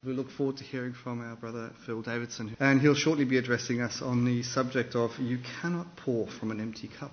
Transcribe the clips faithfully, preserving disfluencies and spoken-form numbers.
We look forward to hearing from our brother Phil Davidson, and he'll shortly be addressing us on the subject of you cannot pour from an empty cup.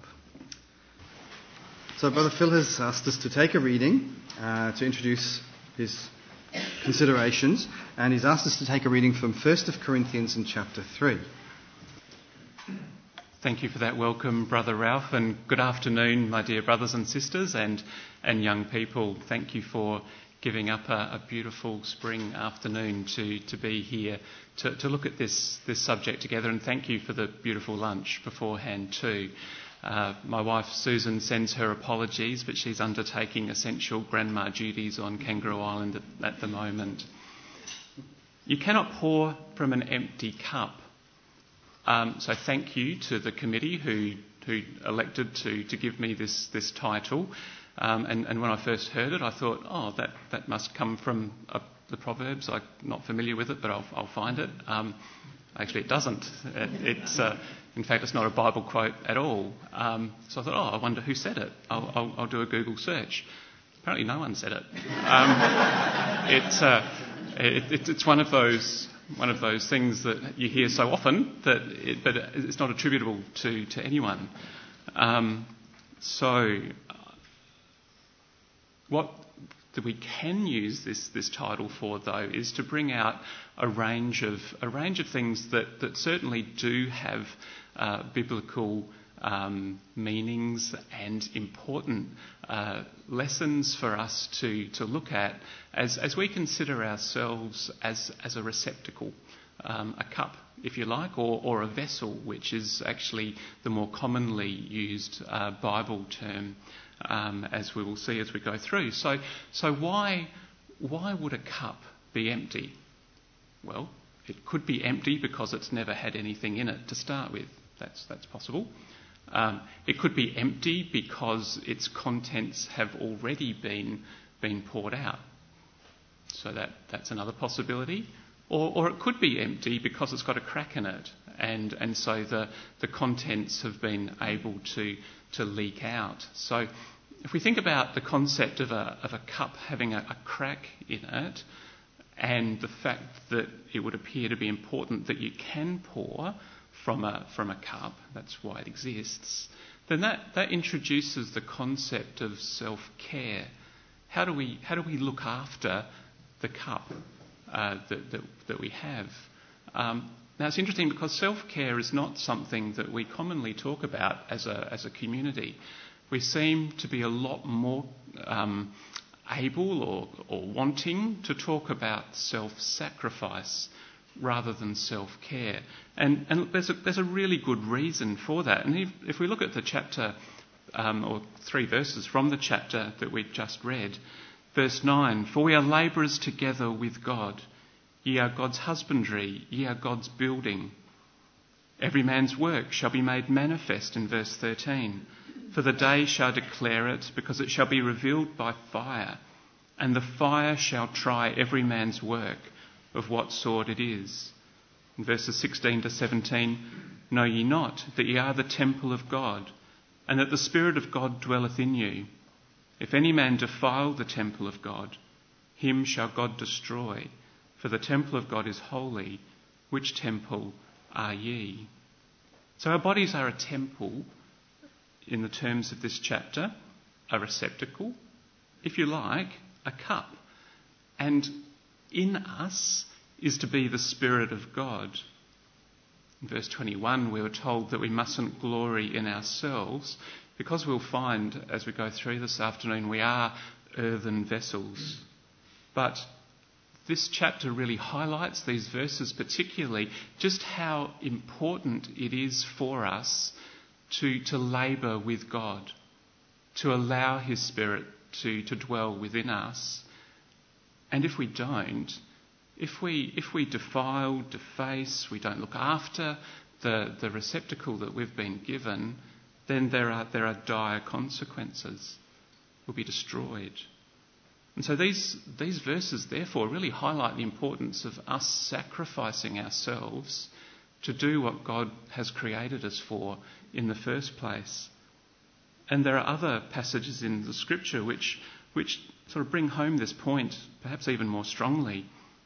So Brother Phil has asked us to take a reading uh, to introduce his considerations, and he's asked us to take a reading from First Corinthians in chapter three. Thank you for that welcome, Brother Ralph, and good afternoon, my dear brothers and sisters and, and young people. Thank you for giving up a, a beautiful spring afternoon to, to be here to, to look at this, this subject together, and thank you for the beautiful lunch beforehand too. Uh, my wife Susan sends her apologies, but she's undertaking essential grandma duties on Kangaroo Island at, at the moment. You cannot pour from an empty cup. Um, so thank you to the committee who who elected to, to give me this, this title. Um, and, and when I first heard it, I thought, oh, that, that must come from uh, the Proverbs. I'm not familiar with it, but I'll, I'll find it. Um, actually, it doesn't. It, it's, uh, in fact, it's not a Bible quote at all. Um, so I thought, oh, I wonder who said it. I'll, I'll, I'll do a Google search. Apparently no one said it. Um, it's, uh, it, it, it's one of those... one of those things that you hear so often, that it, but it's not attributable to, to anyone. Um, so what that we can use this, this title for, though, is to bring out a range of a range of things that, that certainly do have uh, biblical um, meanings and important uh, lessons for us to, to look at as, as we consider ourselves as, as a receptacle, um, a cup, if you like, or, or a vessel, which is actually the more commonly used uh, Bible term, um, as we will see as we go through. So, so why, why would a cup be empty? Well, it could be empty because it's never had anything in it to start with. That's, that's possible. Um, it could be empty because its contents have already been been poured out. So that, that's another possibility. Or, or it could be empty because it's got a crack in it, and, and so the, the contents have been able to, to leak out. So if we think about the concept of a, of a cup having a, a crack in it, and the fact that it would appear to be important that you can pour from a from a cup, that's why it exists, then that, that introduces the concept of self-care. How do we how do we look after the cup uh, that, that that we have? Um, now it's interesting because self-care is not something that we commonly talk about as a as a community. We seem to be a lot more um, able or, or wanting to talk about self-sacrifice rather than self-care. And, and there's, a, there's a really good reason for that. And if, if we look at the chapter, um, or three verses from the chapter that we just read, verse nine, "For we are labourers together with God. Ye are God's husbandry, ye are God's building. Every man's work shall be made manifest," in verse thirteen, "For the day shall declare it, because it shall be revealed by fire, and the fire shall try every man's work, of what sort it is." In verses sixteen to seventeen, "Know ye not that ye are the temple of God, and that the Spirit of God dwelleth in you? If any man defile the temple of God, him shall God destroy, for the temple of God is holy. Which temple are ye?" So our bodies are a temple, in the terms of this chapter, a receptacle, if you like, a cup. And in us is to be the Spirit of God. In verse twenty-one, we were told that we mustn't glory in ourselves, because we'll find as we go through this afternoon we are earthen vessels. But this chapter really highlights, these verses particularly, just how important it is for us to, to labour with God, to allow His Spirit to, to dwell within us. And if we don't, if we if we defile, deface, we don't look after the, the receptacle that we've been given, then there are there are dire consequences. We'll be destroyed. And so these these verses therefore really highlight the importance of us sacrificing ourselves to do what God has created us for in the first place. And there are other passages in the Scripture which which sort of bring home this point perhaps even more strongly.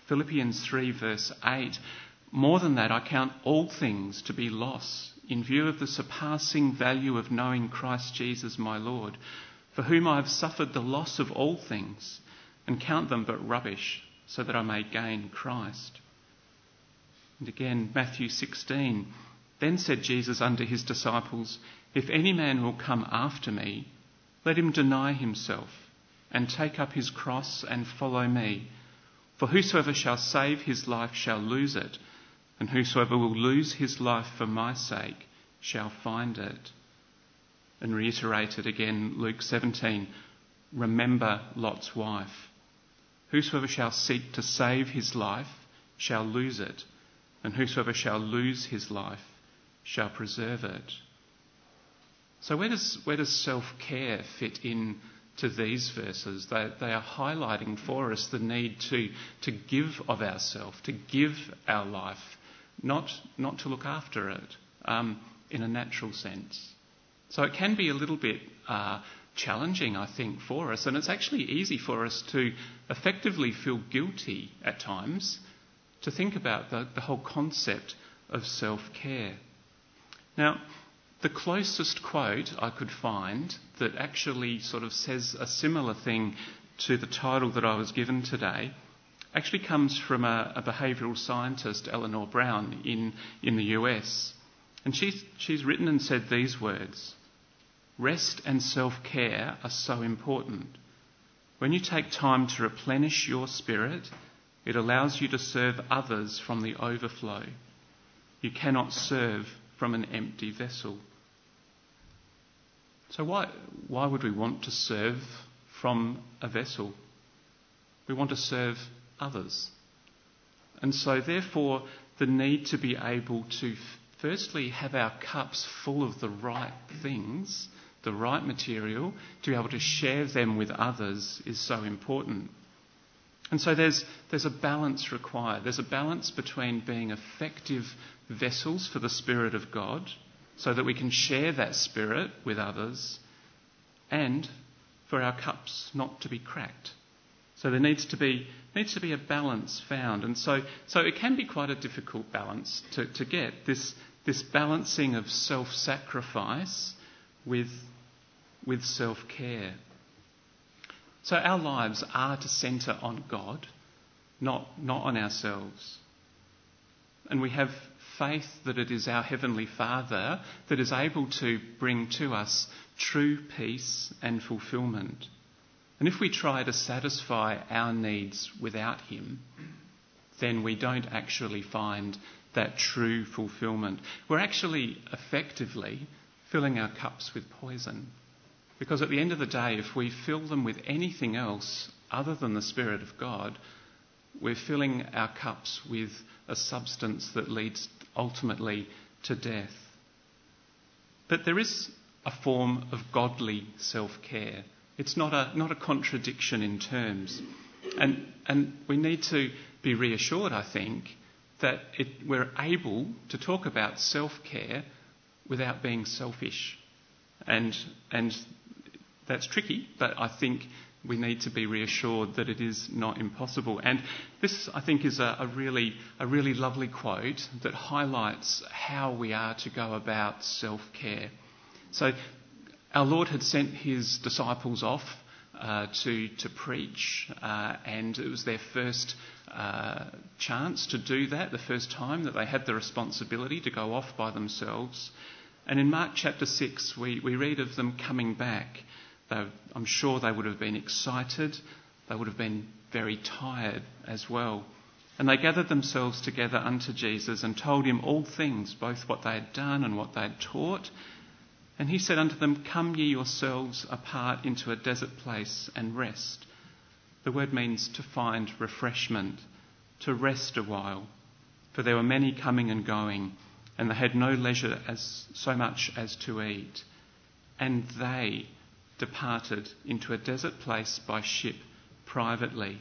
Philippians three verse eight, more than that, I count all things to be loss in view of the surpassing value of knowing Christ Jesus my Lord, for whom I have suffered the loss of all things and count them but rubbish, so that I may gain Christ. And again, Matthew sixteen, then said Jesus unto his disciples, if any man will come after me, let him deny himself and take up his cross and follow me. For whosoever shall save his life shall lose it, and whosoever will lose his life for my sake shall find it. And reiterated again, Luke seventeen, remember Lot's wife. Whosoever shall seek to save his life shall lose it, and whosoever shall lose his life shall preserve it. So where does where does self-care fit in to these verses? They, they are highlighting for us the need to, to give of ourselves, to give our life, not, not to look after it um, in a natural sense. So it can be a little bit uh, challenging, I think, for us, and it's actually easy for us to effectively feel guilty at times to think about the, the whole concept of self-care. Now, the closest quote I could find that actually sort of says a similar thing to the title that I was given today actually comes from a, a behavioural scientist, Eleanor Brown, in, in the U S. And she's, she's written and said these words: rest and self-care are so important. When you take time to replenish your spirit, it allows you to serve others from the overflow. You cannot serve from an empty vessel. So why, why would we want to serve from a vessel? We want to serve others. And so therefore the need to be able to firstly have our cups full of the right things, the right material, to be able to share them with others is so important. And so there's there's a balance required. There's a balance between being effective vessels for the Spirit of God, so that we can share that Spirit with others, and for our cups not to be cracked. So there needs to be needs to be a balance found. And so so it can be quite a difficult balance to, to get, this this balancing of self-sacrifice with with self-care. So our lives are to centre on God, not, not on ourselves. And we have faith that it is our Heavenly Father that is able to bring to us true peace and fulfilment. And if we try to satisfy our needs without Him, then we don't actually find that true fulfilment. We're actually effectively filling our cups with poison. Because at the end of the day, if we fill them with anything else other than the Spirit of God, we're filling our cups with a substance that leads ultimately to death. But there is a form of godly self-care. It's not a not a contradiction in terms. And and we need to be reassured, I think, that it, we're able to talk about self-care without being selfish. And and that's tricky, but I think we need to be reassured that it is not impossible. And this, I think, is a, a really a really lovely quote that highlights how we are to go about self-care. So our Lord had sent his disciples off uh, to, to preach, uh, and it was their first uh, chance to do that, the first time that they had the responsibility to go off by themselves. And in Mark chapter six, we, we read of them coming back. They, I'm sure they would have been excited. They would have been very tired as well. And they gathered themselves together unto Jesus and told him all things, both what they had done and what they had taught. And he said unto them, come ye yourselves apart into a desert place and rest. The word means to find refreshment, to rest a while. For there were many coming and going, and they had no leisure as so much as to eat. And they departed into a desert place by ship privately.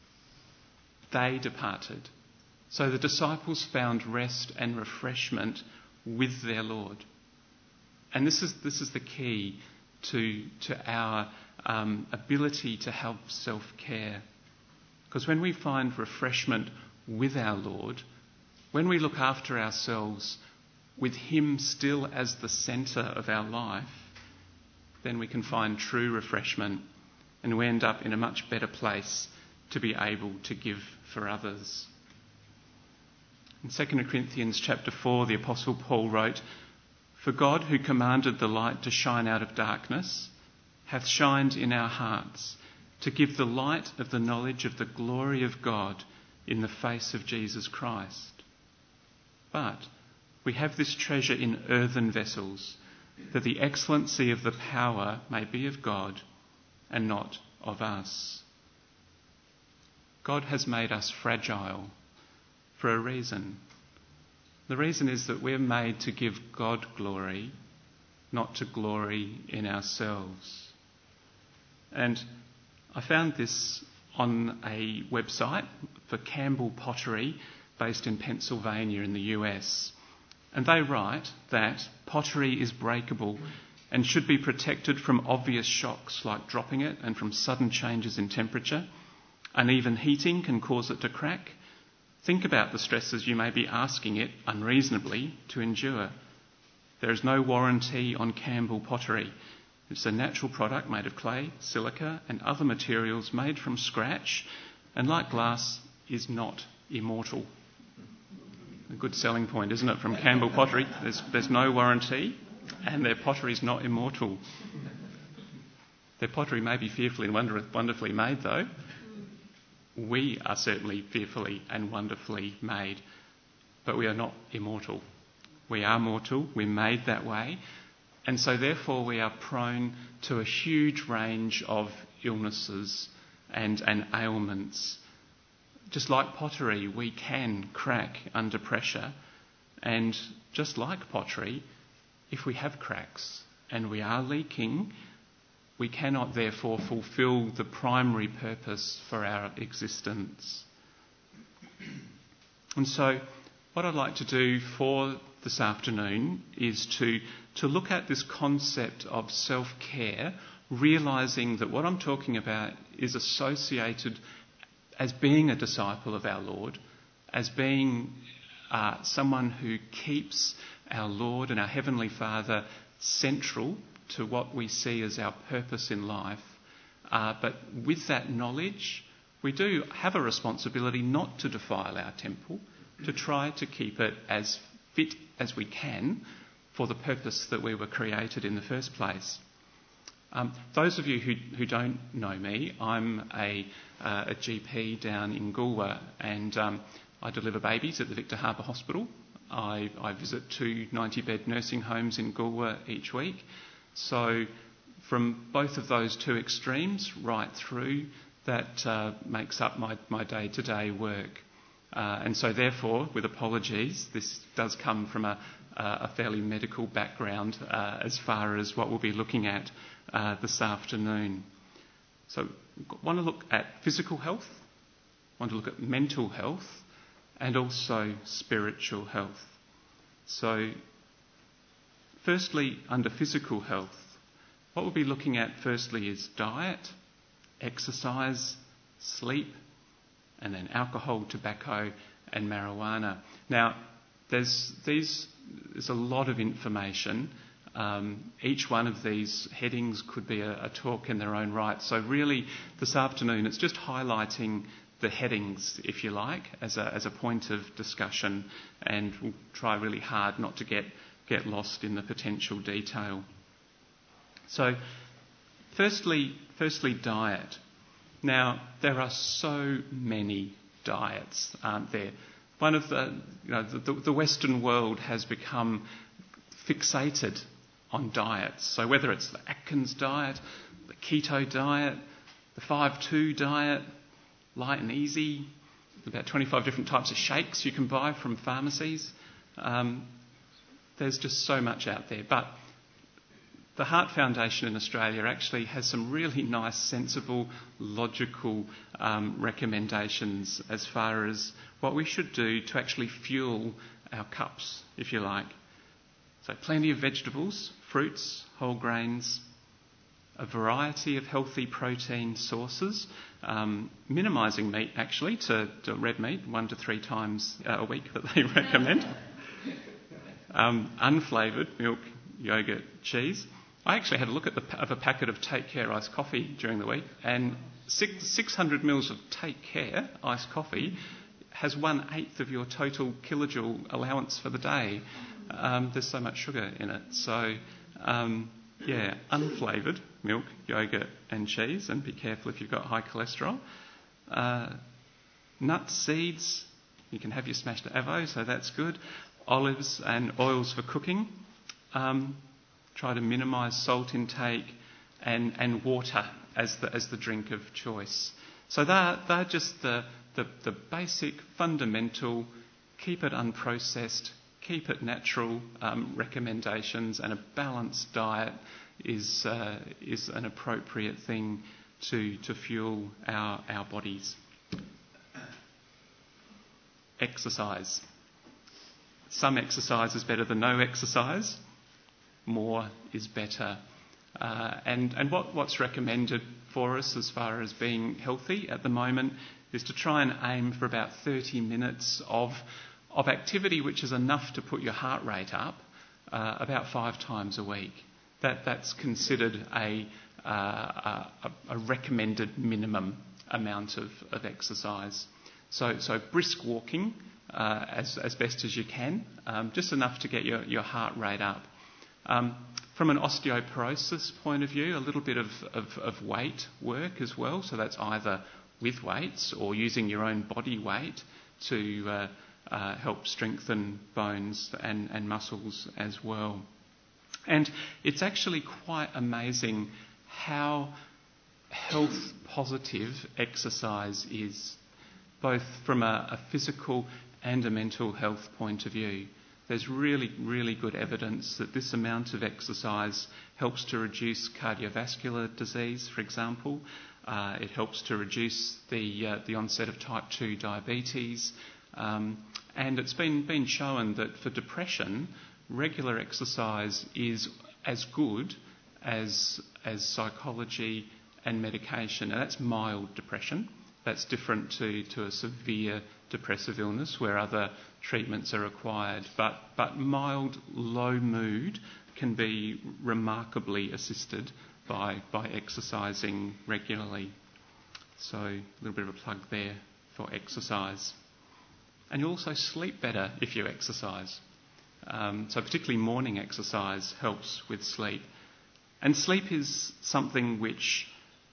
They departed. So the disciples found rest and refreshment with their Lord. And this is this is the key to, to our um, ability to have self-care. Because when we find refreshment with our Lord, when we look after ourselves with him still as the centre of our life, then we can find true refreshment and we end up in a much better place to be able to give for others. In Second Corinthians chapter four, the Apostle Paul wrote, "For God, who commanded the light to shine out of darkness, hath shined in our hearts to give the light of the knowledge of the glory of God in the face of Jesus Christ. But we have this treasure in earthen vessels, that the excellency of the power may be of God and not of us." God has made us fragile for a reason. The reason is that we're made to give God glory, not to glory in ourselves. And I found this on a website for Campbell Pottery, based in Pennsylvania in the U S. And they write that pottery is breakable and should be protected from obvious shocks like dropping it and from sudden changes in temperature. Uneven heating can cause it to crack. Think about the stresses you may be asking it unreasonably to endure. There is no warranty on Campbell Pottery. It's a natural product made of clay, silica and other materials made from scratch, and like glass, is not immortal. A good selling point, isn't it, from Campbell Pottery? There's, there's no warranty, and their pottery is not immortal. Their pottery may be fearfully and wonder- wonderfully made, though. We are certainly fearfully and wonderfully made, but we are not immortal. We are mortal, we're made that way, and so therefore we are prone to a huge range of illnesses and, and ailments. Just like pottery, we can crack under pressure, and just like pottery, if we have cracks and we are leaking, we cannot therefore fulfil the primary purpose for our existence. And so what I'd like to do for this afternoon is to, to look at this concept of self-care, realising that what I'm talking about is associated as being a disciple of our Lord, as being uh, someone who keeps our Lord and our Heavenly Father central to what we see as our purpose in life. Uh, but with that knowledge, we do have a responsibility not to defile our temple, to try to keep it as fit as we can for the purpose that we were created in the first place. Um, those of you who, who don't know me, I'm a, uh, a G P down in Goolwa, and um, I deliver babies at the Victor Harbour Hospital. I, I visit two ninety-bed nursing homes in Goolwa each week. So from both of those two extremes right through, that uh, makes up my, my day-to-day work. Uh, and so therefore, with apologies, this does come from a, a fairly medical background uh, as far as what we'll be looking at uh, this afternoon. So want to look at physical health, want to look at mental health, and also spiritual health. So firstly, under physical health, what we'll be looking at firstly is diet, exercise, sleep, and then alcohol, tobacco, and marijuana. Now, there's these. There's a lot of information. Um, each one of these headings could be a, a talk in their own right. So really, this afternoon, it's just highlighting the headings, if you like, as a, as a point of discussion, and we'll try really hard not to get, get lost in the potential detail. So, firstly, firstly, diet. Now, there are so many diets, aren't there? One of the, you know, the, the Western world has become fixated on diets. So whether it's the Atkins diet, the keto diet, the five two diet, light and easy, about twenty-five different types of shakes you can buy from pharmacies. Um, there's just so much out there. But the Heart Foundation in Australia actually has some really nice, sensible, logical um, recommendations as far as what we should do to actually fuel our cups, if you like. So plenty of vegetables, fruits, whole grains, a variety of healthy protein sources, um, minimising meat actually to, to red meat one to three times a week that they recommend. Um, unflavoured milk, yogurt, cheese. I actually had a look at the of a packet of Take Care iced coffee during the week, and six, six hundred mils of Take Care iced coffee has one eighth of your total kilojoule allowance for the day. Um, there's so much sugar in it. So, um, yeah, unflavoured milk, yogurt and cheese, and be careful if you've got high cholesterol. Uh, nuts, seeds, you can have your smashed avo, so that's good. Olives and oils for cooking. Um, try to minimise salt intake, and, and water as the as the drink of choice. So they're, they're just the, the, the basic, fundamental, keep it unprocessed, keep it natural um, recommendations, and a balanced diet is uh, is an appropriate thing to to fuel our, our bodies. Exercise. Some exercise is better than no exercise. More is better. Uh, and and what, what's recommended for us as far as being healthy at the moment is to try and aim for about thirty minutes of of activity which is enough to put your heart rate up uh, about five times a week. That that's considered a uh, a, a recommended minimum amount of, of exercise. So so brisk walking uh, as as best as you can, um, just enough to get your, your heart rate up. Um, from an osteoporosis point of view, a little bit of, of, of weight work as well. So that's either with weights or using your own body weight to uh, uh, help strengthen bones and, and muscles as well. And it's actually quite amazing how health positive exercise is, both from a, a physical and a mental health point of view. There's really, really good evidence that this amount of exercise helps to reduce cardiovascular disease, for example. Uh, it helps to reduce the uh, the onset of type two diabetes. Um, and it's been, been shown that for depression, regular exercise is as good as, as psychology and medication. And that's mild depression. That's different to, to a severe depressive illness where other treatments are required. But, but mild, low mood can be remarkably assisted by, by exercising regularly. So a little bit of a plug there for exercise. And you also sleep better if you exercise. Um, so particularly morning exercise helps with sleep. And sleep is something which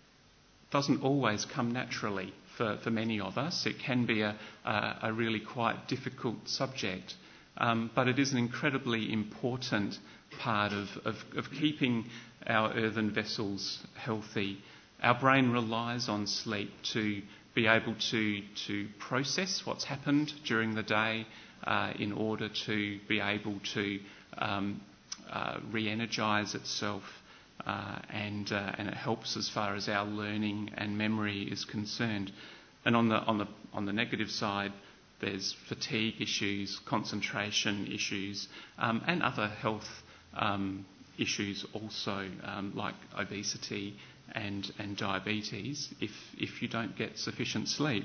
doesn't always come naturally for, for many of us. It can be a, a, a really quite difficult subject, um, but it is an incredibly important part of, of, of keeping our earthen vessels healthy. Our brain relies on sleep to be able to, to process what's happened during the day uh, in order to be able to um, uh, re-energise itself. Uh, and uh, and it helps as far as our learning and memory is concerned. And on the on the on the negative side, there's fatigue issues, concentration issues, um, and other health um, issues also, um, like obesity and and diabetes, if if you don't get sufficient sleep.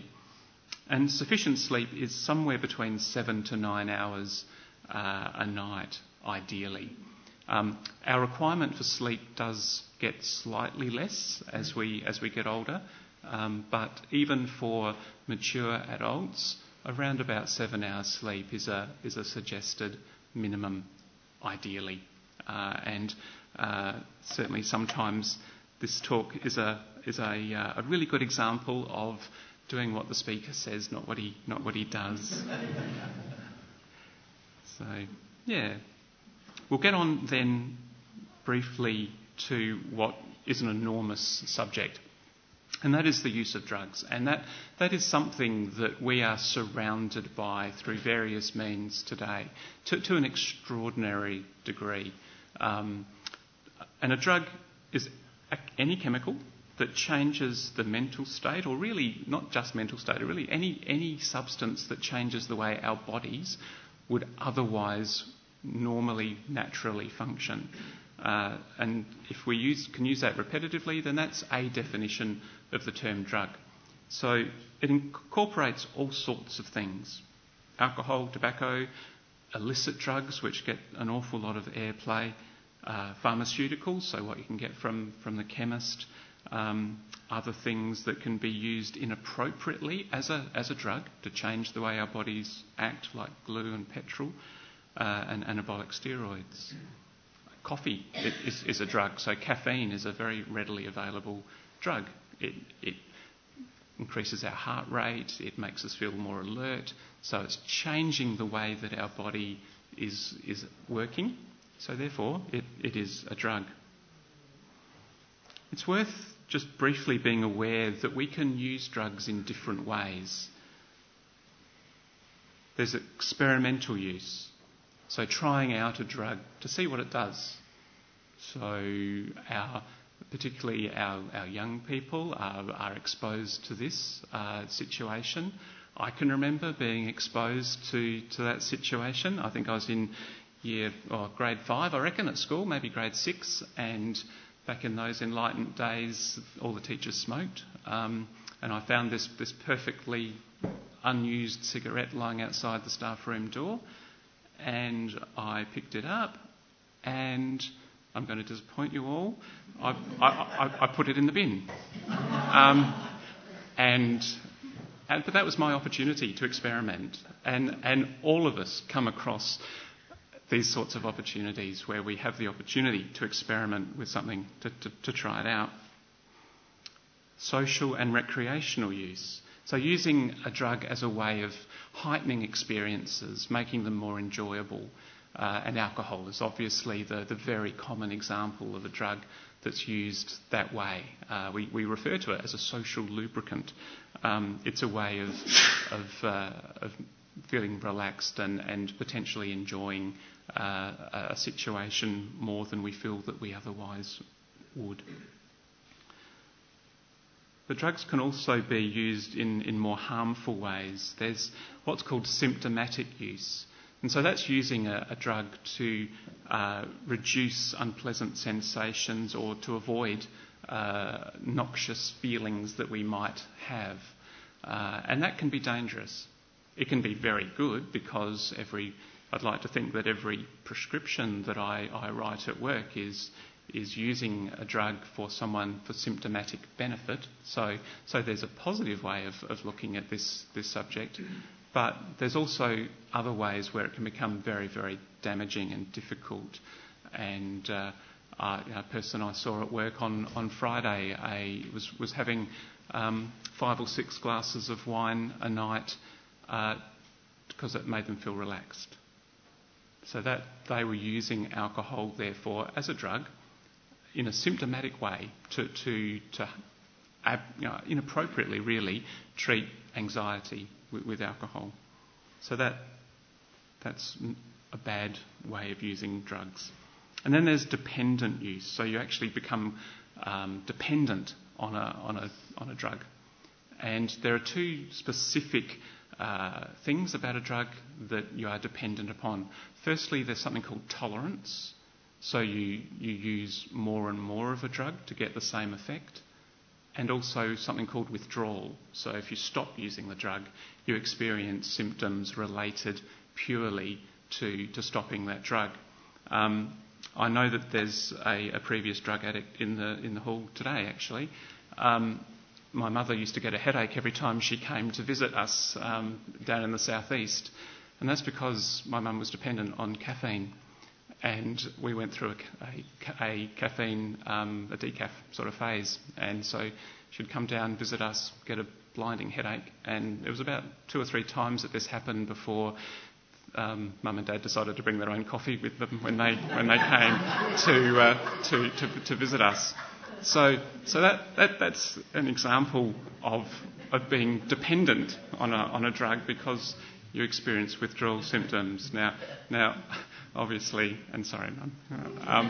And sufficient sleep is somewhere between seven to nine hours uh, a night, ideally. Um, our requirement for sleep does get slightly less as we as we get older, um, but even for mature adults, around about seven hours sleep is a is a suggested minimum, ideally. Uh, and uh, certainly, sometimes this talk is a is a uh, a really good example of doing what the speaker says, not what he not what he does. So, yeah. We'll get on then briefly to what is an enormous subject, and that is the use of drugs. And that, that is something that we are surrounded by through various means today, to, to an extraordinary degree. Um, and a drug is any chemical that changes the mental state, or really not just mental state, or really any, any substance that changes the way our bodies would otherwise normally, naturally function. Uh, and if we use, can use that repetitively, then that's a definition of the term drug. So it incorporates all sorts of things: alcohol, tobacco, illicit drugs, which get an awful lot of airplay, uh, pharmaceuticals, so what you can get from, from the chemist, um, other things that can be used inappropriately as a as a drug to change the way our bodies act, like glue and petrol, uh, and anabolic steroids. Coffee is, is a drug, so caffeine is a very readily available drug. It, it increases our heart rate, it makes us feel more alert, so it's changing the way that our body is is working, so therefore it, it is a drug. It's worth just briefly being aware that we can use drugs in different ways. There's experimental use, so trying out a drug to see what it does. So our particularly our, our young people are, are exposed to this uh, situation. I can remember being exposed to, to that situation. I think I was in year or grade five, I reckon, at school, maybe grade six, and back in those enlightened days, all the teachers smoked, um, and I found this, this perfectly unused cigarette lying outside the staff room door, and I picked it up, and I'm going to disappoint you all, I, I, I, I put it in the bin. Um, and, and but that was my opportunity to experiment, and and all of us come across these sorts of opportunities where we have the opportunity to experiment with something, to, to, to try it out. Social and recreational use. So using a drug as a way of heightening experiences, making them more enjoyable. Uh, and alcohol is obviously the, the very common example of a drug that's used that way. Uh, we, we refer to it as a social lubricant. Um, it's a way of, of, uh, of feeling relaxed and, and potentially enjoying uh, a situation more than we feel that we otherwise would. But drugs can also be used in, in more harmful ways. There's what's called symptomatic use. And so that's using a, a drug to uh, reduce unpleasant sensations or to avoid uh, noxious feelings that we might have. Uh, and that can be dangerous. It can be very good because every, I'd like to think that every prescription that I, I write at work is is using a drug for someone for symptomatic benefit. So so there's a positive way of, of looking at this, this subject. But there's also other ways where it can become very, very damaging and difficult. And uh, uh, a person I saw at work on, on Friday a, was, was having um, five or six glasses of wine a night uh, because it made them feel relaxed. So that they were using alcohol, therefore, as a drug in a symptomatic way to, to, to ab, you know, inappropriately, really, treat anxiety with, with alcohol. So that that's a bad way of using drugs. And then there's dependent use. So you actually become um, dependent on a on a on a drug. And there are two specific uh, things about a drug that you are dependent upon. Firstly, there's something called tolerance. So you, you use more and more of a drug to get the same effect. And also something called withdrawal. So if you stop using the drug, you experience symptoms related purely to, to stopping that drug. Um, I know that there's a, a previous drug addict in the in the hall today, actually. Um, my mother used to get a headache every time she came to visit us um, down in the southeast. And that's because my mum was dependent on caffeine. And we went through a, a, a caffeine, um, a decaf sort of phase. And so she'd come down, visit us, get a blinding headache. And it was about two or three times that this happened before um, Mum and Dad decided to bring their own coffee with them when they when they came to uh, to, to to visit us. So so that, that that's an example of of being dependent on a on a drug because you experience withdrawal symptoms. Now now. Obviously, and sorry, Mum, um,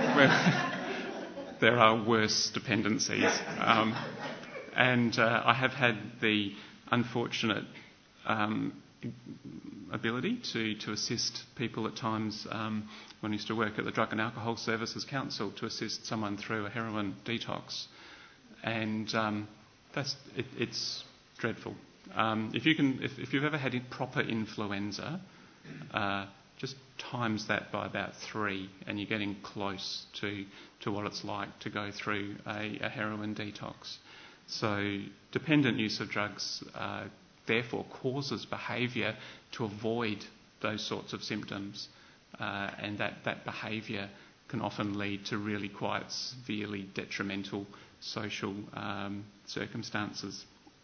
there are worse dependencies. Um, and uh, I have had the unfortunate um, ability to, to assist people at times. Um, when I used to work at the Drug and Alcohol Services Council, to assist someone through a heroin detox. And um, that's it, it's dreadful. Um, if you can, if, if you've ever had proper influenza, uh, just times that by about three, and you're getting close to, to what it's like to go through a, a heroin detox. So dependent use of drugs uh, therefore causes behaviour to avoid those sorts of symptoms, uh, and that, that behaviour can often lead to really quite severely detrimental social um, circumstances.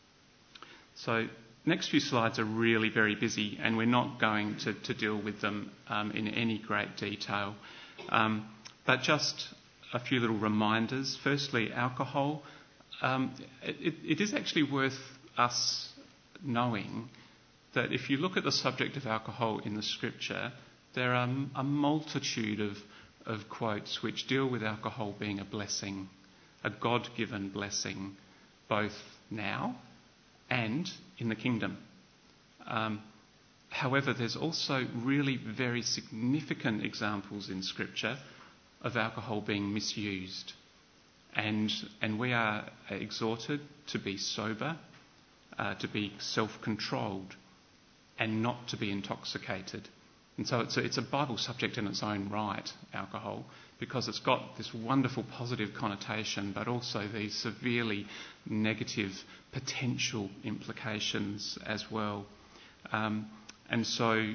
So next few slides are really very busy, and we're not going to, to deal with them um, in any great detail. Um, but just a few little reminders. Firstly, alcohol. Um, it, it is actually worth us knowing that if you look at the subject of alcohol in the scripture, there are a multitude of, of quotes which deal with alcohol being a blessing, a God-given blessing, both now and in the kingdom. Um, however, there's also really very significant examples in scripture of alcohol being misused. And, and we are exhorted to be sober, uh, to be self-controlled, and not to be intoxicated. And so it's a, it's a Bible subject in its own right, alcohol, because it's got this wonderful positive connotation, but also these severely negative potential implications as well. Um, and so uh,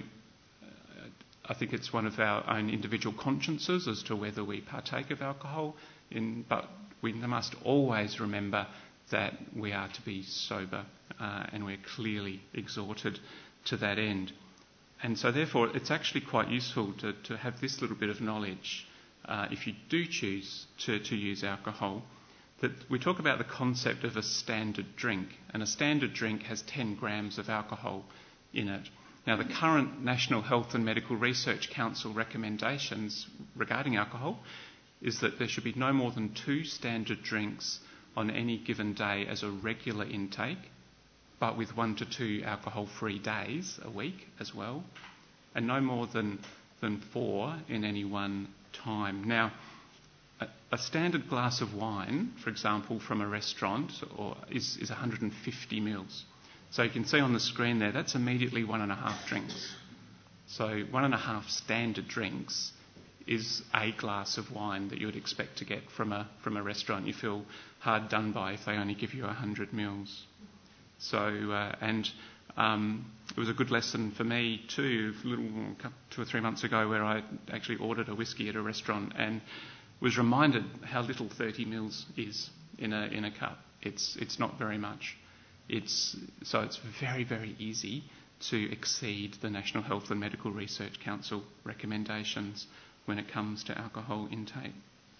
I think it's one of our own individual consciences as to whether we partake of alcohol, in, but we must always remember that we are to be sober, uh, and we're clearly exhorted to that end. And so therefore it's actually quite useful to, to have this little bit of knowledge, uh, if you do choose to, to use alcohol, that we talk about the concept of a standard drink, and a standard drink has ten grams of alcohol in it. Now, the current National Health and Medical Research Council recommendations regarding alcohol is that there should be no more than two standard drinks on any given day as a regular intake, but with one to two alcohol-free days a week as well, and no more than, than four in any one time. Now, a, a standard glass of wine, for example, from a restaurant, or is, is one hundred fifty mils. So you can see on the screen there, that's immediately one and a half drinks. So one and a half standard drinks is a glass of wine that you would expect to get from a from a restaurant. You feel hard done by if they only give you one hundred mils. So, uh, and um, it was a good lesson for me too, a little two or three months ago, where I actually ordered a whiskey at a restaurant and was reminded how little thirty mils is in a in a cup. It's it's not very much. It's so it's very very easy to exceed the National Health and Medical Research Council recommendations when it comes to alcohol intake.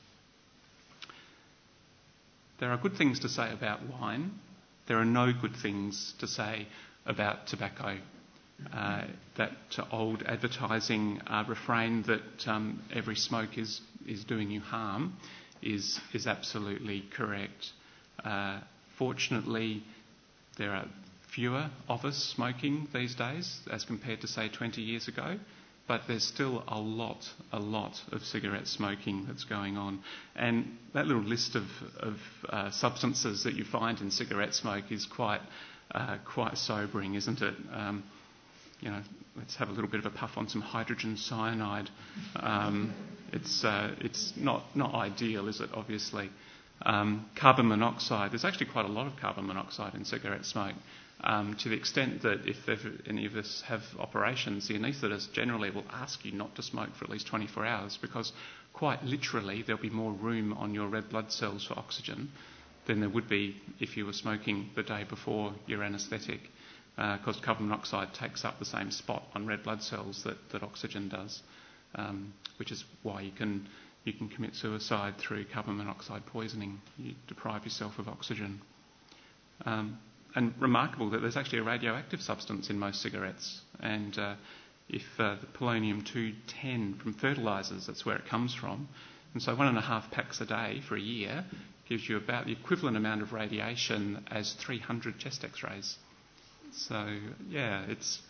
There are good things to say about wine. There are no good things to say about tobacco. Uh, that old advertising uh, refrain that um, every smoke is, is doing you harm is, is absolutely correct. Uh, fortunately, there are fewer of us smoking these days as compared to, say, twenty years ago. But there's still a lot, a lot of cigarette smoking that's going on. And that little list of, of uh, substances that you find in cigarette smoke is quite uh, quite sobering, isn't it? Um, you know, let's have a little bit of a puff on some hydrogen cyanide. Um, it's uh, it's not, not ideal, is it, obviously? Um, carbon monoxide, there's actually quite a lot of carbon monoxide in cigarette smoke. Um, to the extent that if any of us have operations, the anaesthetist generally will ask you not to smoke for at least twenty-four hours, because quite literally there'll be more room on your red blood cells for oxygen than there would be if you were smoking the day before your anaesthetic, because uh, carbon monoxide takes up the same spot on red blood cells that, that oxygen does, um, which is why you can you can commit suicide through carbon monoxide poisoning. You deprive yourself of oxygen. Um, And remarkable that there's actually a radioactive substance in most cigarettes. And uh, if uh, the polonium two ten from fertilisers, that's where it comes from. And so one and a half packs a day for a year gives you about the equivalent amount of radiation as three hundred chest x-rays. So, yeah, it's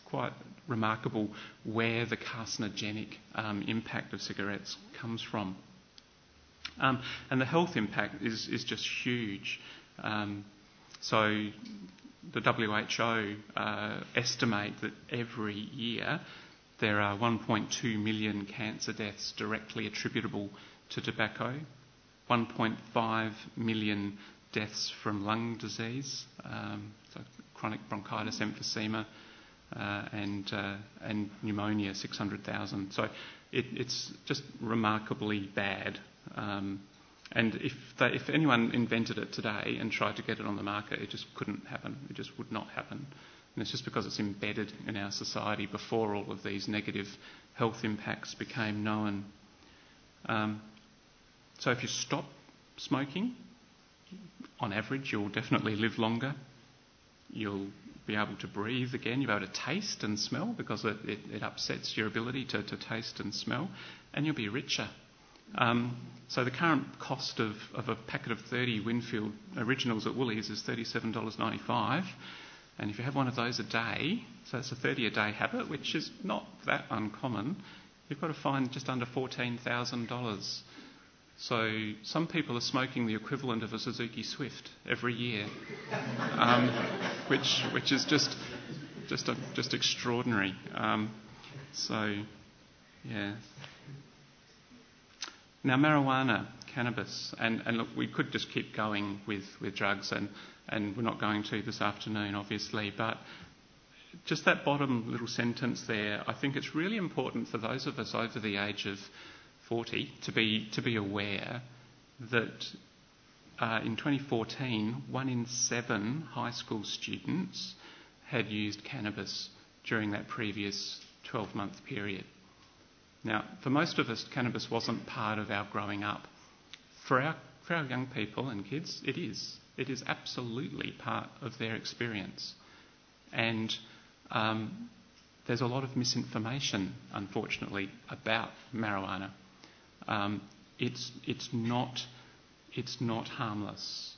quite remarkable where the carcinogenic um, impact of cigarettes comes from. Um, and the health impact is, is just huge. Um, so the W H O uh, estimate that every year there are one point two million cancer deaths directly attributable to tobacco, one point five million deaths from lung disease, um, so chronic bronchitis, emphysema, uh, and uh, and pneumonia, six hundred thousand. So it, it's just remarkably bad. Um, and if they, if anyone invented it today and tried to get it on the market, it just couldn't happen. It just would not happen. And it's just because it's embedded in our society before all of these negative health impacts became known. Um, so if you stop smoking, on average, you'll definitely live longer. You'll be able to breathe again. You'll be able to taste and smell because it, it, it upsets your ability to, to taste and smell. And you'll be richer. Um, so the current cost of, of a packet of thirty Winfield Originals at Woolies is thirty-seven dollars ninety-five. And if you have one of those a day, so it's a thirty a day habit, which is not that uncommon, you've got to find just under fourteen thousand dollars. So some people are smoking the equivalent of a Suzuki Swift every year, um, which which is just just a, just extraordinary. Um, so, yeah. Now, marijuana, cannabis, and, and look, we could just keep going with, with drugs, and, and we're not going to this afternoon, obviously, but just that bottom little sentence there, I think it's really important for those of us over the age of forty to be to be aware that uh, in twenty fourteen, one in seven high school students had used cannabis during that previous twelve-month period. Now, for most of us, cannabis wasn't part of our growing up. For our for our young people and kids, it is. It is absolutely part of their experience. And um, there's a lot of misinformation, unfortunately, about marijuana. Um, it's it's not it's not harmless.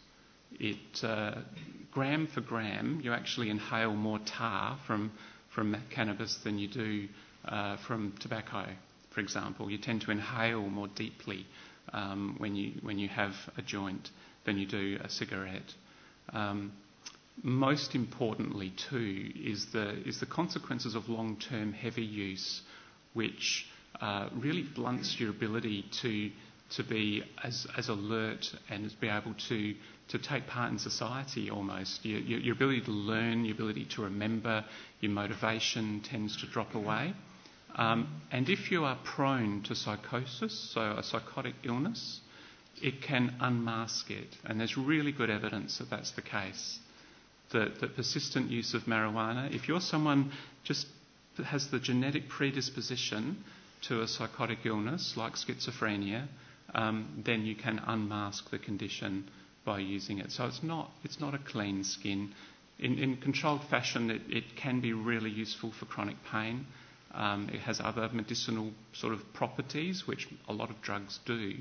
It uh, gram for gram, you actually inhale more tar from from cannabis than you do uh, from tobacco. For example, you tend to inhale more deeply um, when you when you have a joint than you do a cigarette. Um, most importantly, too, is the is the consequences of long-term heavy use, which uh, really blunts your ability to to be as as alert and be able to to take part in society almost. Your, your, your ability to learn, your ability to remember, your motivation tends to drop away. Um, and if you are prone to psychosis, so a psychotic illness, it can unmask it. And there's really good evidence that that's the case. That, that persistent use of marijuana, if you're someone just that has the genetic predisposition to a psychotic illness like schizophrenia, um, then you can unmask the condition by using it. So it's not it's not a clean skin. In, in controlled fashion, it, it can be really useful for chronic pain. Um, it has other medicinal sort of properties, which a lot of drugs do,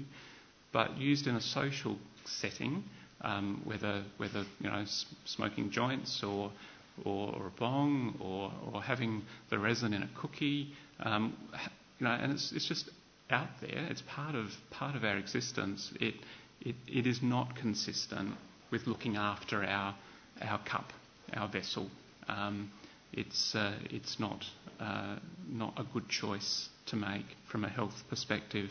but used in a social setting, um, whether whether you know smoking joints or or, or a bong or, or having the resin in a cookie, um, you know, and it's it's just out there. It's part of part of our existence. It it it is not consistent with looking after our our cup, our vessel. Um, It's uh, it's not uh, not a good choice to make from a health perspective.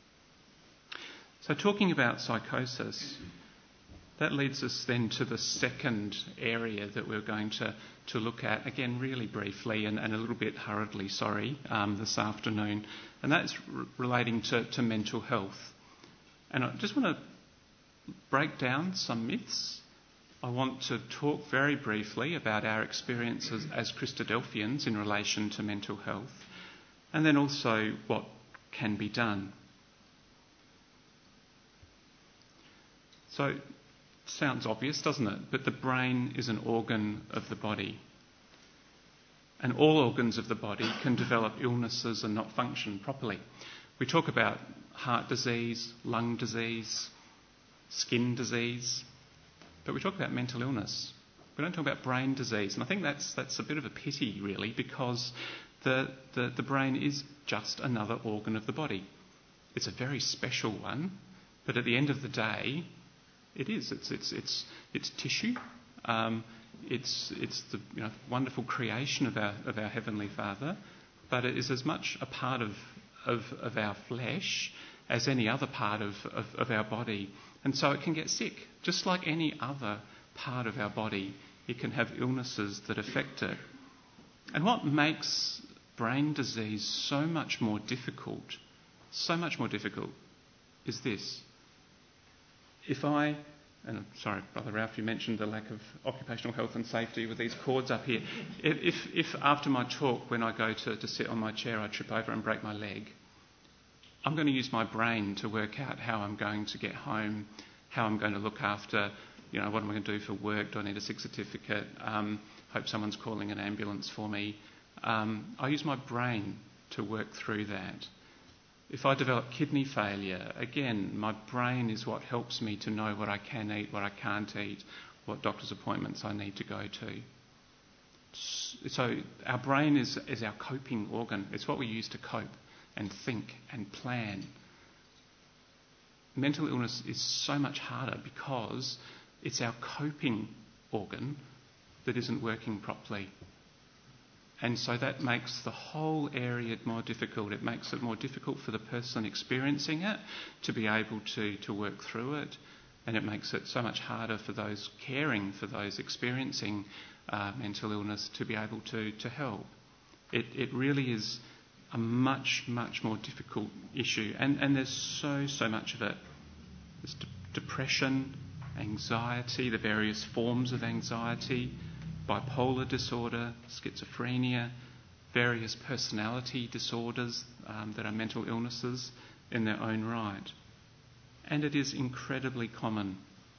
So talking about psychosis, that leads us then to the second area that we're going to, to look at, again really briefly and, and a little bit hurriedly, sorry, um, this afternoon, and that's r- relating to, to mental health. And I just want to break down some myths. I want to talk very briefly about our experiences as Christadelphians in relation to mental health, and then also what can be done. So, it sounds obvious, doesn't it? But the brain is an organ of the body. And all organs of the body can develop illnesses and not function properly. We talk about heart disease, lung disease, skin disease, but we talk about mental illness. We don't talk about brain disease. And I think that's that's a bit of a pity, really, because the, the, the brain is just another organ of the body. It's a very special one, but at the end of the day, it is. It's it's it's it's tissue. Um, it's it's the you know, wonderful creation of our of our Heavenly Father, but it is as much a part of of, of our flesh as any other part of, of, of our body. And so it can get sick, just like any other part of our body. It can have illnesses that affect it. And what makes brain disease so much more difficult, so much more difficult, is this. If I, and I'm sorry, Brother Ralph, you mentioned the lack of occupational health and safety with these cords up here. If, if after my talk, when I go to, to sit on my chair, I trip over and break my leg, I'm going to use my brain to work out how I'm going to get home, how I'm going to look after, you know, what am I going to do for work? Do I need a sick certificate? Um, hope someone's calling an ambulance for me. Um, I use my brain to work through that. If I develop kidney failure, again, my brain is what helps me to know what I can eat, what I can't eat, what doctor's appointments I need to go to. So our brain is, is our coping organ. It's what we use to cope and think and plan. Mental illness is so much harder because it's our coping organ that isn't working properly. And so that makes the whole area more difficult. It makes it more difficult for the person experiencing it to be able to, to work through it. And it makes it so much harder for those caring for those experiencing uh, mental illness to be able to, to help. It, it really is a much, much more difficult issue. And, and there's so, so much of it. There's de- depression, anxiety, the various forms of anxiety, bipolar disorder, schizophrenia, various personality disorders um, that are mental illnesses in their own right. And it is incredibly common.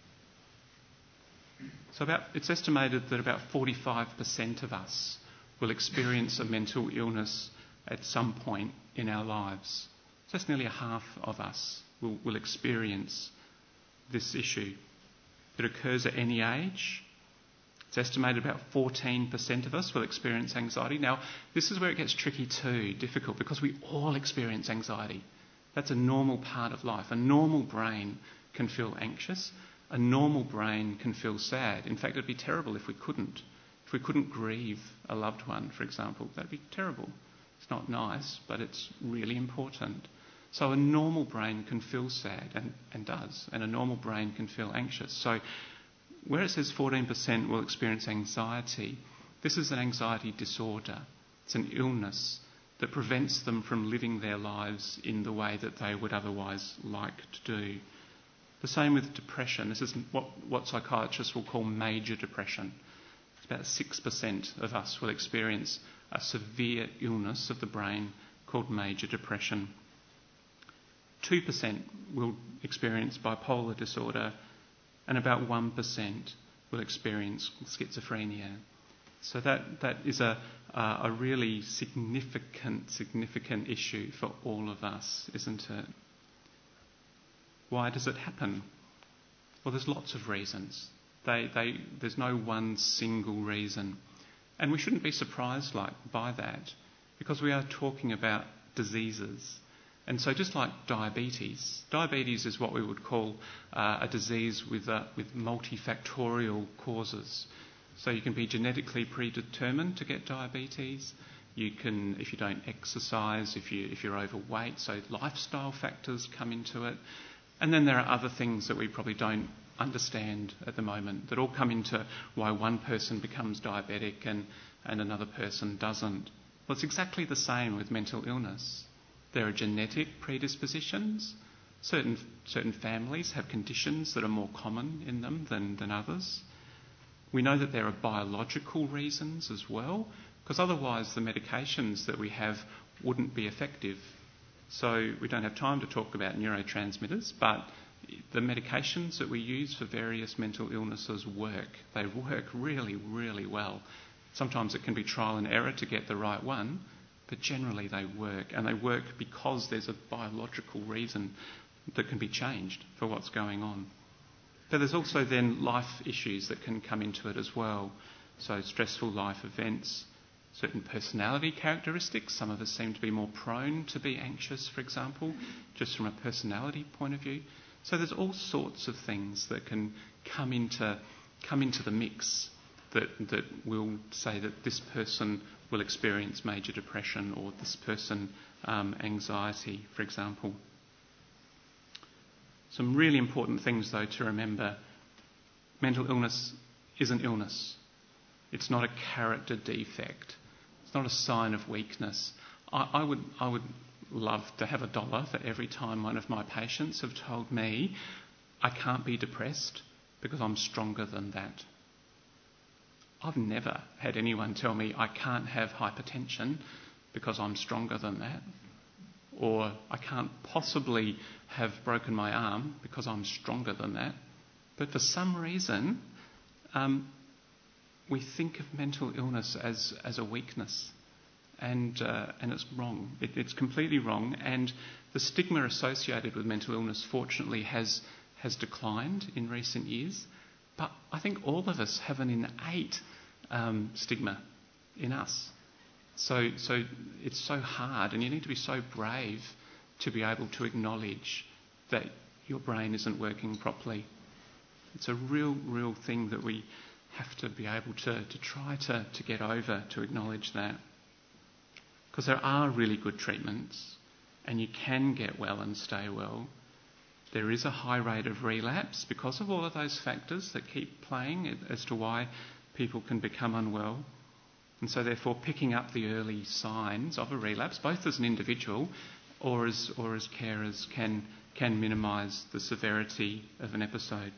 So about, it's estimated that about forty-five percent of us will experience a mental illness at some point in our lives. So that's nearly a half of us will, will experience this issue. It occurs at any age. It's estimated about fourteen percent of us will experience anxiety. Now, this is where it gets tricky too, difficult, because we all experience anxiety. That's a normal part of life. A normal brain can feel anxious. A normal brain can feel sad. In fact, it'd be terrible if we couldn't. If we couldn't grieve a loved one, for example, that'd be terrible. It's not nice, but it's really important. So a normal brain can feel sad, and, and does, and a normal brain can feel anxious. So where it says fourteen percent will experience anxiety, this is an anxiety disorder. It's an illness that prevents them from living their lives in the way that they would otherwise like to do. The same with depression. This is what, what psychiatrists will call major depression. It's about six percent of us will experience a severe illness of the brain called major depression. two percent will experience bipolar disorder, and about one percent will experience schizophrenia. So that, that is a, uh, a really significant, significant issue for all of us, isn't it? Why does it happen? Well, there's lots of reasons. They, they, there's no one single reason. And we shouldn't be surprised like, by that, because we are talking about diseases. And so just like diabetes, diabetes is what we would call uh, a disease with, uh, with multifactorial causes. So you can be genetically predetermined to get diabetes. You can, if you don't exercise, if, you, if you're overweight, so lifestyle factors come into it. And then there are other things that we probably don't understand at the moment that all come into why one person becomes diabetic and, and another person doesn't. Well, it's exactly the same with mental illness. There are genetic predispositions. Certain, certain families have conditions that are more common in them than, than others. We know that there are biological reasons as well, because otherwise the medications that we have wouldn't be effective. So we don't have time to talk about neurotransmitters, but the medications that we use for various mental illnesses work. They work really, really well. Sometimes it can be trial and error to get the right one, but generally they work. And they work because there's a biological reason that can be changed for what's going on. But there's also then life issues that can come into it as well. So stressful life events, certain personality characteristics. Some of us seem to be more prone to be anxious, for example, just from a personality point of view. So there's all sorts of things that can come into come into the mix that that will say that this person will experience major depression, or this person um, anxiety, for example. Some really important things, though, to remember. Mental illness is an illness. It's not a character defect. It's not a sign of weakness. I, I would I would love to have a dollar for every time one of my patients have told me, I can't be depressed because I'm stronger than that. I've never had anyone tell me I can't have hypertension because I'm stronger than that. Or I can't possibly have broken my arm because I'm stronger than that. But for some reason, um, we think of mental illness as, as a weakness. And uh, and it's wrong. It, it's completely wrong. And the stigma associated with mental illness, fortunately, has has declined in recent years. But I think all of us have an innate um, stigma in us. So so it's so hard, and you need to be so brave to be able to acknowledge that your brain isn't working properly. It's a real, real thing that we have to be able to, to try to, to get over, to acknowledge that. Because there are really good treatments, and you can get well and stay well. There is a high rate of relapse because of all of those factors that keep playing as to why people can become unwell. And so therefore picking up the early signs of a relapse, both as an individual or as or as carers, can can minimise the severity of an episode.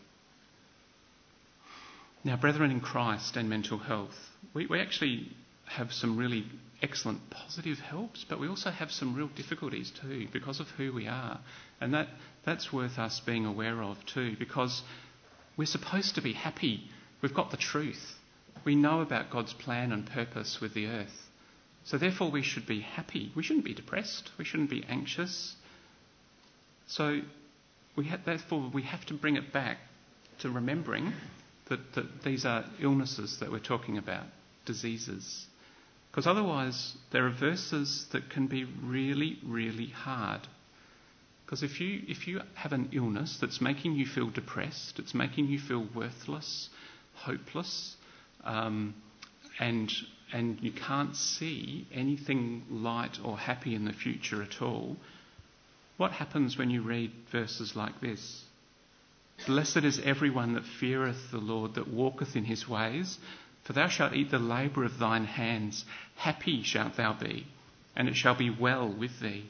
Now, brethren in Christ and mental health, we, we actually have some really excellent positive helps, but we also have some real difficulties too because of who we are. And that that's worth us being aware of too, because we're supposed to be happy. We've got the truth. We know about God's plan and purpose with the earth. So therefore we should be happy. We shouldn't be depressed. We shouldn't be anxious. So we ha- therefore we have to bring it back to remembering that, that these are illnesses that we're talking about, diseases. Because otherwise there are verses that can be really, really hard. Because if you if you have an illness that's making you feel depressed, it's making you feel worthless, hopeless, um, and and you can't see anything light or happy in the future at all, what happens when you read verses like this? Blessed is everyone that feareth the Lord, that walketh in his ways, for thou shalt eat the labour of thine hands. Happy shalt thou be, and it shall be well with thee.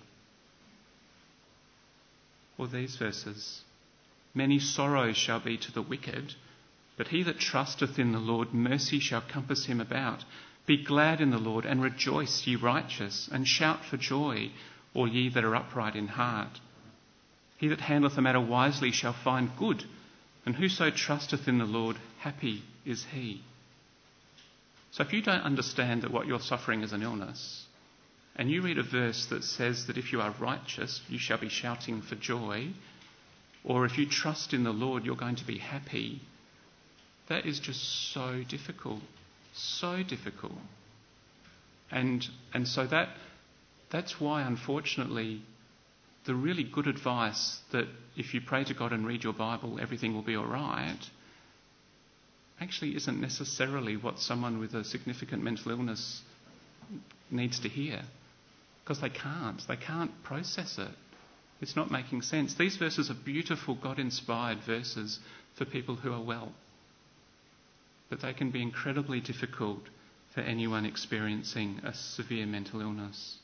Or these verses, many sorrows shall be to the wicked, but he that trusteth in the Lord, mercy shall compass him about. Be glad in the Lord, and rejoice, ye righteous, and shout for joy, all ye that are upright in heart. He that handleth a matter wisely shall find good, and whoso trusteth in the Lord, happy is he. So if you don't understand that what you're suffering is an illness, and you read a verse that says that if you are righteous, you shall be shouting for joy, or if you trust in the Lord, you're going to be happy, that is just so difficult, so difficult. And and so that that's why, unfortunately, the really good advice that if you pray to God and read your Bible, everything will be all right, actually isn't necessarily what someone with a significant mental illness needs to hear. Because they can't. They can't process it. It's not making sense. These verses are beautiful, God-inspired verses for people who are well. But they can be incredibly difficult for anyone experiencing a severe mental illness.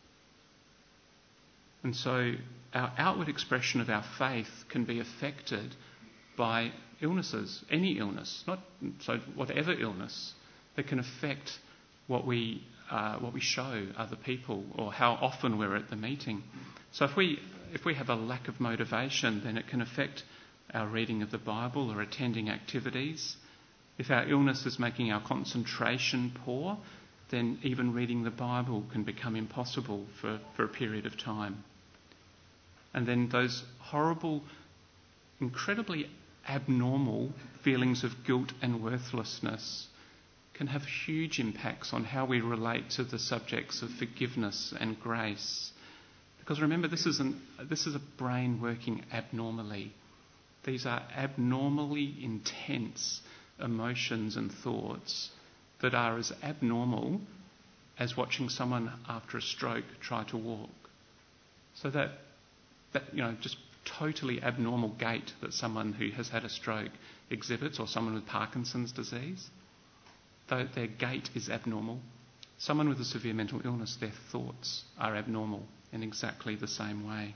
And so our outward expression of our faith can be affected by illnesses, any illness, not so whatever illness, that can affect what we uh, what we show other people or how often we're at the meeting. So if we if we have a lack of motivation, then it can affect our reading of the Bible or attending activities. If our illness is making our concentration poor, then even reading the Bible can become impossible for, for a period of time. And then those horrible, incredibly abnormal feelings of guilt and worthlessness can have huge impacts on how we relate to the subjects of forgiveness and grace. Because remember, this is, an, this is a brain working abnormally. These are abnormally intense emotions and thoughts that are as abnormal as watching someone after a stroke try to walk. So that, that you know, just totally abnormal gait that someone who has had a stroke exhibits, or someone with Parkinson's disease, though their gait is abnormal. Someone with a severe mental illness, their thoughts are abnormal in exactly the same way.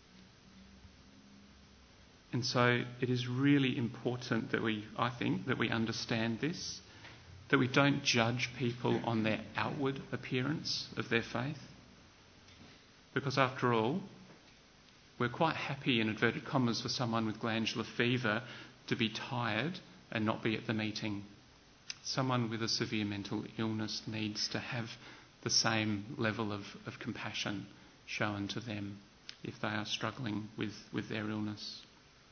And so it is really important that we, I think, that we understand this, that we don't judge people on their outward appearance of their faith. Because after all, we're quite happy, in inverted commas, for someone with glandular fever to be tired and not be at the meeting. Someone with a severe mental illness needs to have the same level of, of compassion shown to them if they are struggling with, with their illness.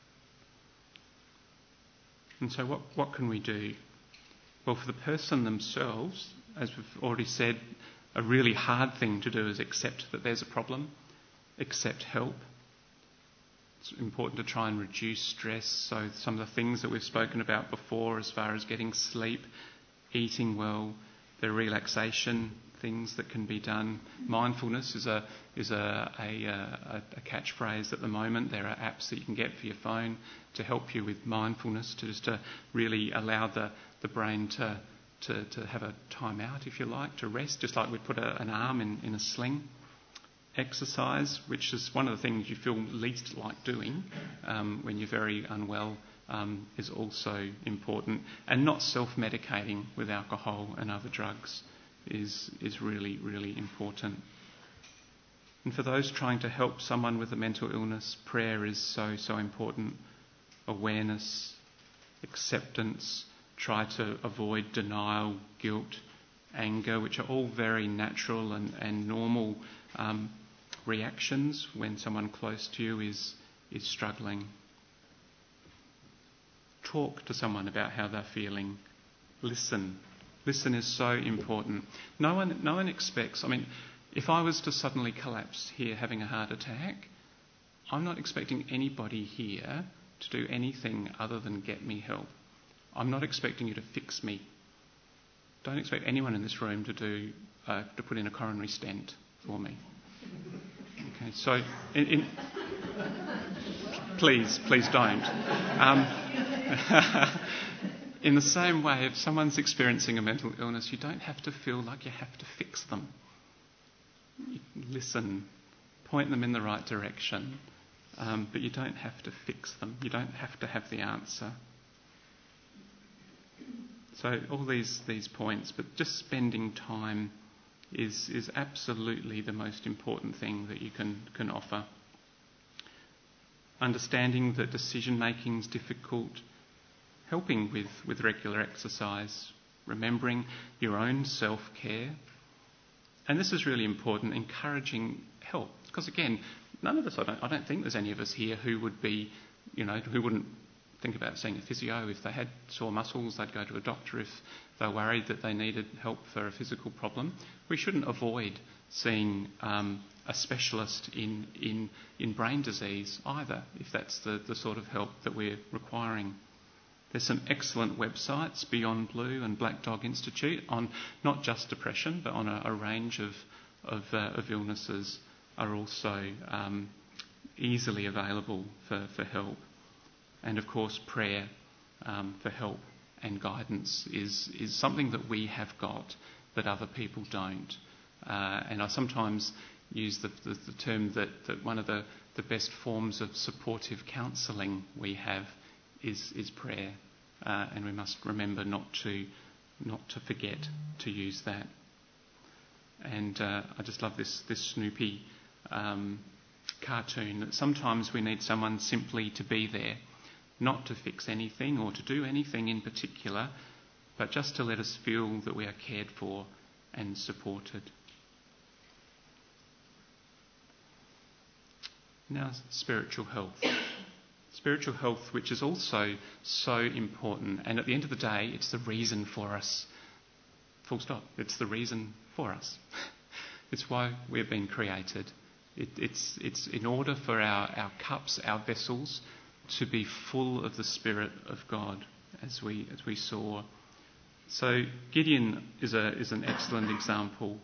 And so what, what can we do? Well, for the person themselves, as we've already said, a really hard thing to do is accept that there's a problem, accept help. It's important to try and reduce stress. So some of the things that we've spoken about before, as far as getting sleep, eating well, the relaxation things that can be done. Mindfulness is a is a, a, a, a catchphrase at the moment. There are apps that you can get for your phone to help you with mindfulness, to just to really allow the, the brain to, to, to have a time out, if you like, to rest, just like we'd put a, an arm in, in a sling. Exercise, which is one of the things you feel least like doing um, when you're very unwell, um, is also important. And not self-medicating with alcohol and other drugs is is really, really important. And for those trying to help someone with a mental illness, prayer is so, so important. Awareness, acceptance, try to avoid denial, guilt, anger, which are all very natural and, and normal um, reactions when someone close to you is is struggling. Talk to someone about how they're feeling. Listen. Listen is so important. No one, no one expects... I mean, if I was to suddenly collapse here having a heart attack, I'm not expecting anybody here to do anything other than get me help. I'm not expecting you to fix me. Don't expect anyone in this room to do uh, to put in a coronary stent for me. Okay, so in, in, please, please don't. Um, in the same way, if someone's experiencing a mental illness, you don't have to feel like you have to fix them. You listen, point them in the right direction, um, but you don't have to fix them. You don't have to have the answer. So all these these points, but just spending time is is absolutely the most important thing that you can, can offer. Understanding that decision making is difficult, helping with, with regular exercise, remembering your own self-care. And this is really important, encouraging help. Because again, none of us, I don't, I don't think there's any of us here who would be, you know, who wouldn't think about seeing a physio. If they had sore muscles, they'd go to a doctor. If they're worried that they needed help for a physical problem, we shouldn't avoid seeing um, a specialist in, in, in brain disease either, if that's the, the sort of help that we're requiring. There's some excellent websites, Beyond Blue and Black Dog Institute, on not just depression, but on a, a range of, of, uh, of illnesses are also um, easily available for, for help. And of course, prayer um, for help and guidance is, is something that we have got that other people don't. Uh, and I sometimes use the, the, the term that, that one of the, the best forms of supportive counselling we have is, is prayer. Uh, and we must remember not to, not to forget to use that. And uh, I just love this, this Snoopy um, cartoon, that sometimes we need someone simply to be there, not to fix anything or to do anything in particular, but just to let us feel that we are cared for and supported. Now, spiritual health. Spiritual spiritual health, which is also so important. And at the end of the day, it's the reason for us. Full stop. It's the reason for us. It's why we've been created. It, it's, it's in order for our, our cups, our vessels, to be full of the Spirit of God, as we as we saw. So Gideon is a is an excellent example.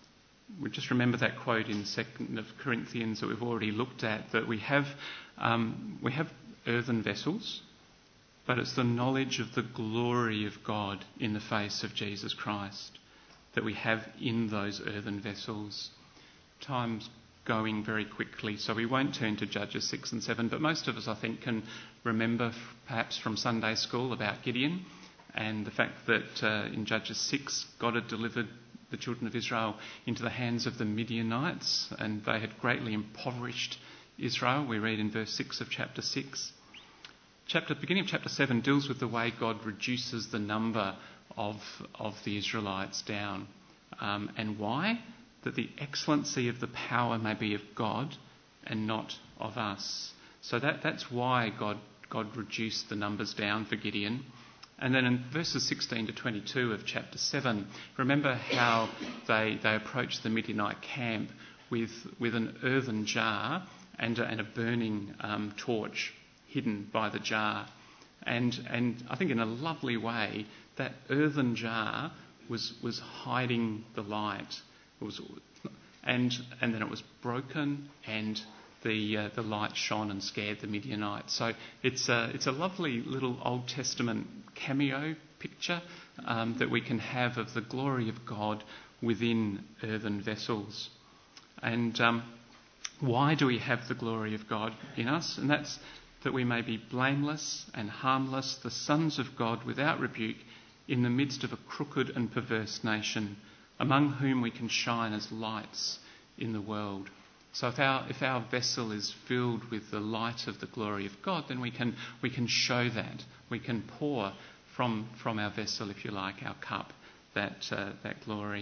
We just remember that quote in Second of Corinthians that we've already looked at, that we have um, we have earthen vessels, but it's the knowledge of the glory of God in the face of Jesus Christ that we have in those earthen vessels. Time's going very quickly, so we won't turn to Judges six and seven, but most of us, I think, can remember perhaps from Sunday school about Gideon and the fact that uh, in Judges six, God had delivered the children of Israel into the hands of the Midianites, and they had greatly impoverished Israel. We read in verse six of chapter six. Chapter, beginning of chapter seven deals with the way God reduces the number of, of the Israelites down. Um, and why? That the excellency of the power may be of God and not of us. So that, that's why God, God reduced the numbers down for Gideon. And then in verses sixteen to twenty-two of chapter seven, remember how they, they approached the Midianite camp with, with an earthen jar and a, and a burning um, torch hidden by the jar. And, and I think in a lovely way, that earthen jar was, was hiding the light. It was, and and then it was broken, and the uh, the light shone and scared the Midianites. So it's a it's a lovely little Old Testament cameo picture um, that we can have of the glory of God within earthen vessels. And um, why do we have the glory of God in us? And that's that we may be blameless and harmless, the sons of God without rebuke, in the midst of a crooked and perverse nation, among whom we can shine as lights in the world. So if our if our vessel is filled with the light of the glory of God, then we can we can show that. We can pour from from our vessel, if you like, our cup, that uh, that glory.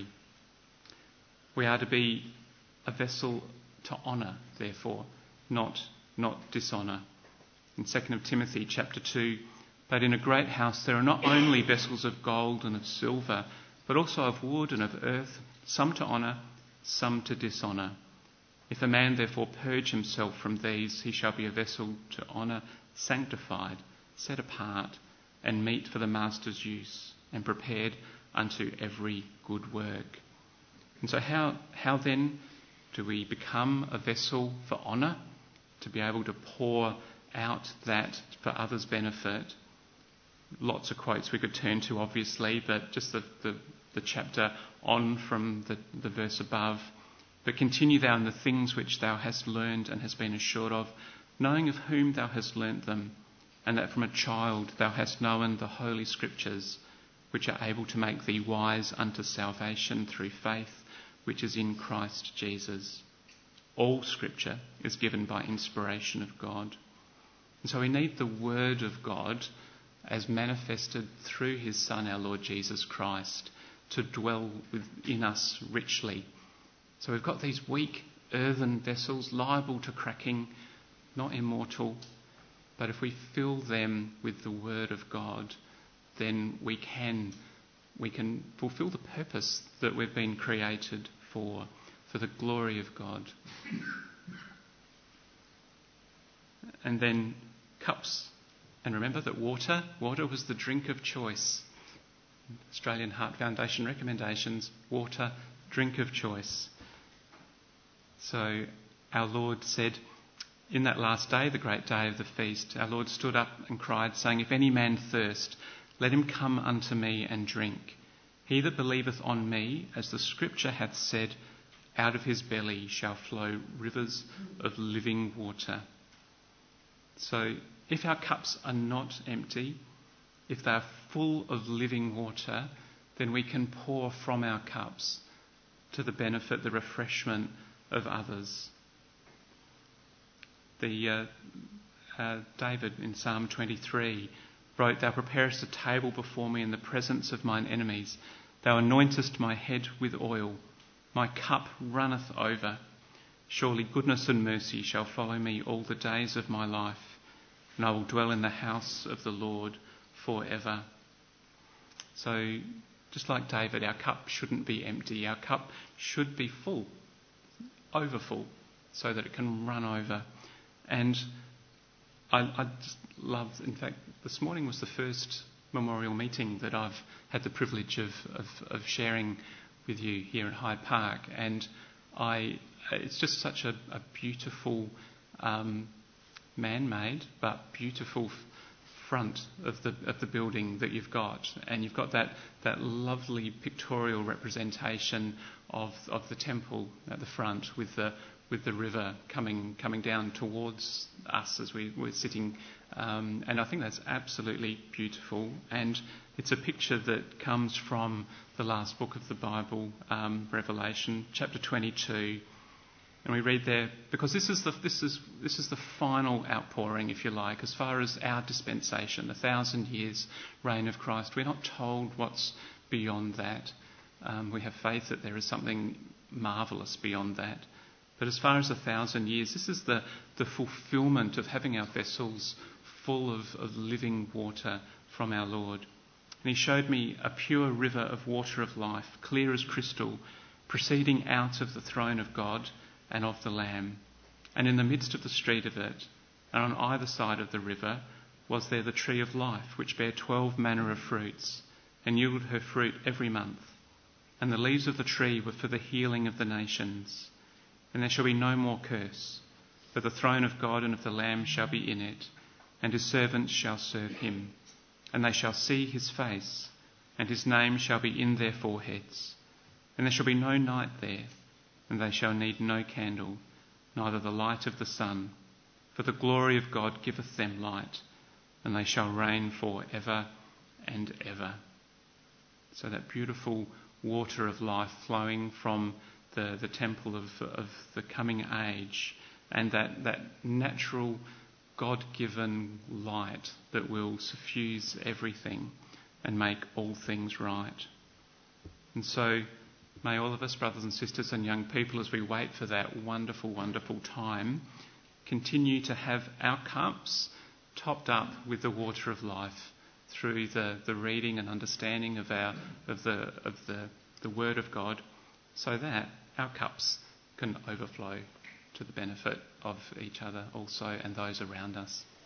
We are to be a vessel to honour, therefore, not not dishonour. In Second of Timothy chapter two, but in a great house there are not only vessels of gold and of silver, but also of wood and of earth, some to honour, some to dishonour. If a man therefore purge himself from these, he shall be a vessel to honour, sanctified, set apart, and meet for the master's use, and prepared unto every good work. And so how, how then do we become a vessel for honour, to be able to pour out that for others' benefit? Lots of quotes we could turn to, obviously, but just the, the, the chapter on from the, the verse above. But continue thou in the things which thou hast learned and hast been assured of, knowing of whom thou hast learnt them, and that from a child thou hast known the holy scriptures, which are able to make thee wise unto salvation through faith, which is in Christ Jesus. All scripture is given by inspiration of God. And so we need the word of God as manifested through his Son, our Lord Jesus Christ, to dwell within us richly. So we've got these weak earthen vessels, liable to cracking, not immortal, but if we fill them with the word of God, then we can we can fulfill the purpose that we've been created for, for the glory of God. And then cups. And remember that water, water was the drink of choice. Australian Heart Foundation recommendations, water, drink of choice. So our Lord said, in that last day, the great day of the feast, our Lord stood up and cried, saying, If any man thirst, let him come unto me and drink. He that believeth on me, as the scripture hath said, out of his belly shall flow rivers of living water. So if our cups are not empty, if they are full of living water, then we can pour from our cups to the benefit, the refreshment of others. The uh, uh, David in Psalm twenty-three wrote, Thou preparest a table before me in the presence of mine enemies. Thou anointest my head with oil. My cup runneth over. Surely goodness and mercy shall follow me all the days of my life, and I will dwell in the house of the Lord forever. So, just like David, our cup shouldn't be empty. Our cup should be full, overfull, so that it can run over. And I, I just love, in fact, this morning was the first memorial meeting that I've had the privilege of, of, of sharing with you here at Hyde Park. And I, it's just such a, a beautiful, um, man-made, but beautiful f- front of the of the building that you've got, and you've got that that lovely pictorial representation of of the temple at the front, with the with the river coming coming down towards us as we were sitting, um, and I think that's absolutely beautiful. And it's a picture that comes from the last book of the Bible, um, Revelation, chapter twenty-two. And we read there, because this is the this is this is the final outpouring, if you like, as far as our dispensation, the thousand years reign of Christ. We're not told what's beyond that. Um, we have faith that there is something marvellous beyond that. But as far as a thousand years, this is the, the fulfilment of having our vessels full of, of living water from our Lord. And he showed me a pure river of water of life, clear as crystal, proceeding out of the throne of God and of the Lamb. And in the midst of the street of it, and on either side of the river, was there the tree of life, which bare twelve manner of fruits, and yielded her fruit every month. And the leaves of the tree were for the healing of the nations. And there shall be no more curse, but the throne of God and of the Lamb shall be in it, and his servants shall serve him. And they shall see his face, and his name shall be in their foreheads. And there shall be no night there, and they shall need no candle, neither the light of the sun. For the glory of God giveth them light, and they shall reign for ever and ever. So that beautiful water of life flowing from the, the temple of, of the coming age, and that, that natural God-given light that will suffuse everything and make all things right. And so may all of us, brothers and sisters and young people, as we wait for that wonderful, wonderful time, continue to have our cups topped up with the water of life through the, the reading and understanding of our of the of the, the Word of God, so that our cups can overflow to the benefit of each other also and those around us.